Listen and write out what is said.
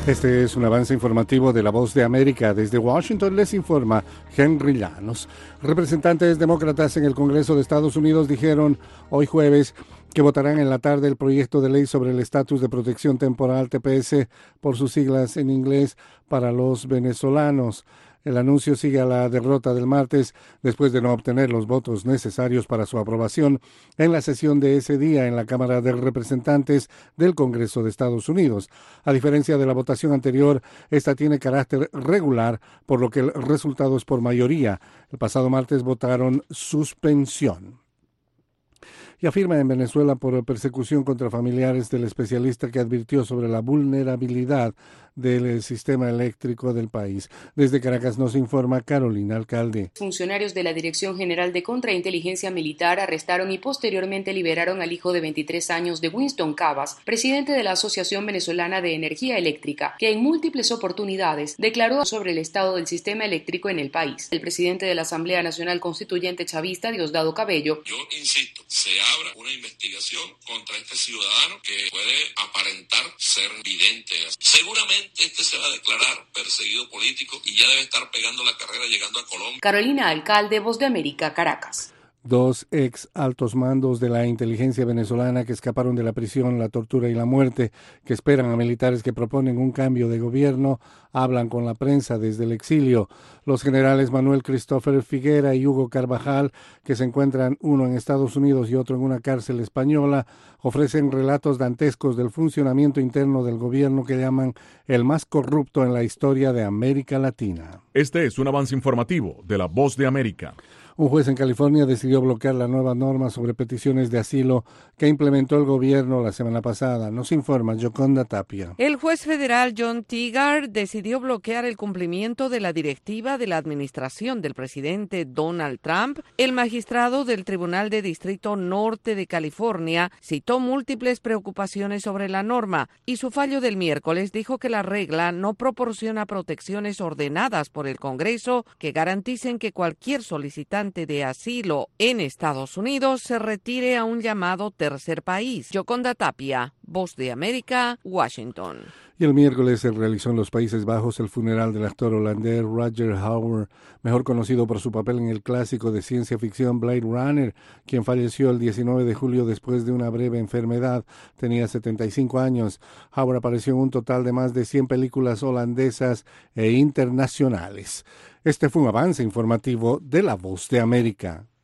Este es un avance informativo de La Voz de América. Desde Washington les informa Henry Llanos. Representantes demócratas en el Congreso de Estados Unidos dijeron hoy jueves que votarán en la tarde el proyecto de ley sobre el estatus de protección temporal TPS, por sus siglas en inglés, para los venezolanos. El anuncio sigue a la derrota del martes después de no obtener los votos necesarios para su aprobación en la sesión de ese día en la Cámara de Representantes del Congreso de Estados Unidos. A diferencia de la votación anterior, esta tiene carácter regular, por lo que el resultado es por mayoría. El pasado martes votaron suspensión. Y afirma en Venezuela por persecución contra familiares del especialista que advirtió sobre la vulnerabilidad del sistema eléctrico del país. Desde Caracas nos informa Carolina Alcalde. Funcionarios de la Dirección General de Contrainteligencia Militar arrestaron y posteriormente liberaron al hijo de 23 años de Winston Cabas, presidente de la Asociación Venezolana de Energía Eléctrica, que en múltiples oportunidades declaró sobre el estado del sistema eléctrico en el país. El presidente de la Asamblea Nacional Constituyente chavista, Diosdado Cabello, yo insisto, se abra una investigación contra este ciudadano que puede aparentar ser vidente. Seguramente este se va a declarar perseguido político y ya debe estar pegando la carrera llegando a Colombia. Carolina Alcalde, Voz de América, Caracas. Dos ex altos mandos de la inteligencia venezolana que escaparon de la prisión, la tortura y la muerte, que esperan a militares que proponen un cambio de gobierno, hablan con la prensa desde el exilio. Los generales Manuel Christopher Figuera y Hugo Carvajal, que se encuentran uno en Estados Unidos y otro en una cárcel española, ofrecen relatos dantescos del funcionamiento interno del gobierno que llaman el más corrupto en la historia de América Latina. Este es un avance informativo de La Voz de América. Un juez en California decidió bloquear la nueva norma sobre peticiones de asilo que implementó el gobierno la semana pasada. Nos informa Yoconda Tapia. El juez federal John Tigar decidió bloquear el cumplimiento de la directiva de la administración del presidente Donald Trump. El magistrado del Tribunal de Distrito Norte de California citó múltiples preocupaciones sobre la norma y su fallo del miércoles dijo que la regla no proporciona protecciones ordenadas por el Congreso que garanticen que cualquier solicitante de asilo en Estados Unidos se retire a un llamado tercer país. Yoconda Tapia, Voz de América, Washington. Y el miércoles se realizó en los Países Bajos el funeral del actor holandés Roger Hauer, mejor conocido por su papel en el clásico de ciencia ficción Blade Runner, quien falleció el 19 de julio después de una breve enfermedad. Tenía 75 años. Hauer apareció en un total de más de 100 películas holandesas e internacionales. Este fue un avance informativo de La Voz de América.